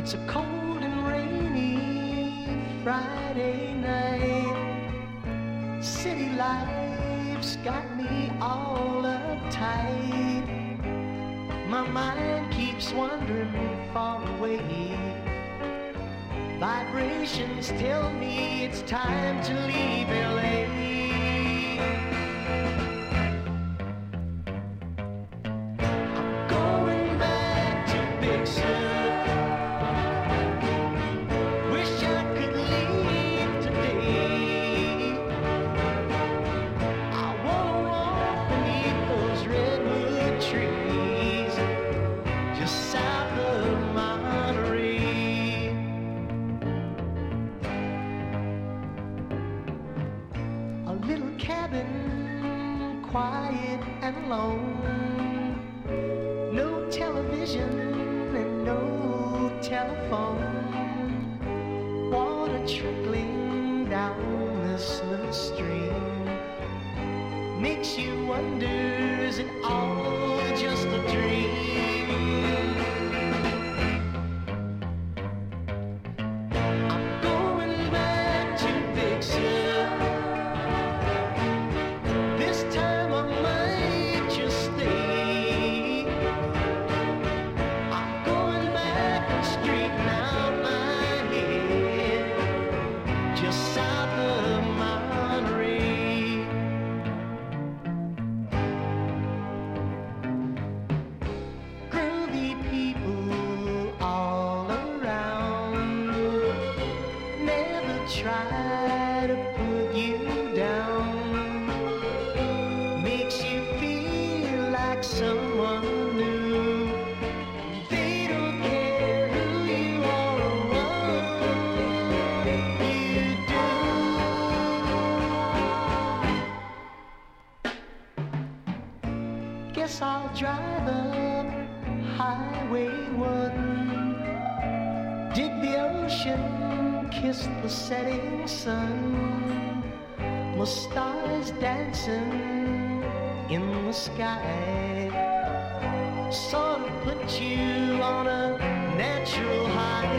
It's a cold and rainy Friday night. City life's got me all uptight. My mind keeps wandering far away. Vibrations tell me it's time to leave LA. I'm going back to Big Sur. Wish I could leave today. I wanna walk beneath those redwood trees just south of Monterey. A little cabin, quiet and alone. No television and no telephone. Water trickling down this little stream makes you wonder, is it all just a dream? I'm going back to Big Sur. This time I might just stay. I'm going back and straighten out my head just south of Monterey. Groovy people all around, never try to put you down. Makes you feel like someone new. They don't care who you are or what you do. Guess I'll drive up Highway 1, dig the ocean, kiss the setting sun. My stars dancing in the sky sort of put you on a natural high.